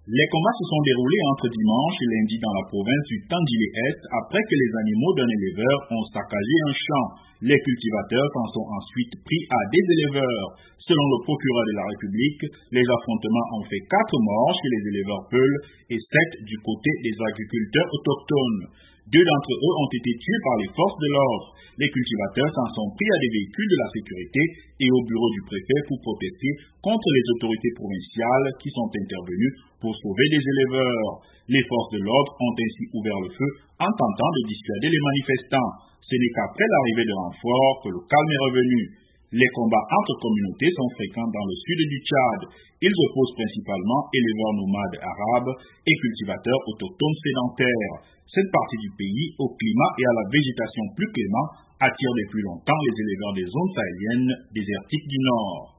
Les combats se sont déroulés entre dimanche et lundi dans la province du Tandilé-Est après que les animaux d'un éleveur ont saccagé un champ. Les cultivateurs s'en sont ensuite pris à des éleveurs. Selon le procureur de la République, les affrontements ont fait 4 morts chez les éleveurs peuls et 7 du côté des agriculteurs autochtones. 2 d'entre eux ont été tués par les forces de l'ordre. Les cultivateurs s'en sont pris à des véhicules de la sécurité et au bureau du préfet pour protester contre les autorités provinciales qui sont intervenues pour sauver les éleveurs. Les forces de l'ordre ont ainsi ouvert le feu en tentant de dissuader les manifestants. Ce n'est qu'après l'arrivée de renforts que le calme est revenu. Les combats entre communautés sont fréquents dans le sud du Tchad. Ils opposent principalement éleveurs nomades arabes et cultivateurs autochtones sédentaires. Cette partie du pays, au climat et à la végétation plus clément, attire depuis longtemps les éleveurs des zones sahéliennes désertiques du Nord.